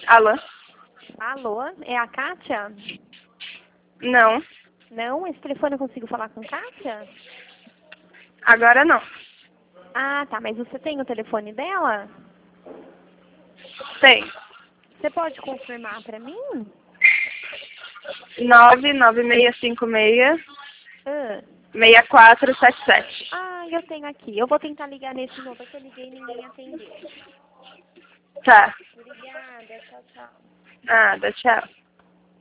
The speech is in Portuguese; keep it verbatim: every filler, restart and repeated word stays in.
Alô? Alô, é a Kátia? Não, Não? Esse telefone eu consigo falar com Kátia? agora não. Ah, tá, mas você tem o telefone dela? Tem. Você pode confirmar pra mim? nove nove seis cinco seis, Ah, seis quatro sete sete. ah, eu tenho aqui. Eu vou tentar ligar nesse novo, que eu liguei e ninguém atendeu. Tá. Obrigada, tchau, tchau. Nada, tchau.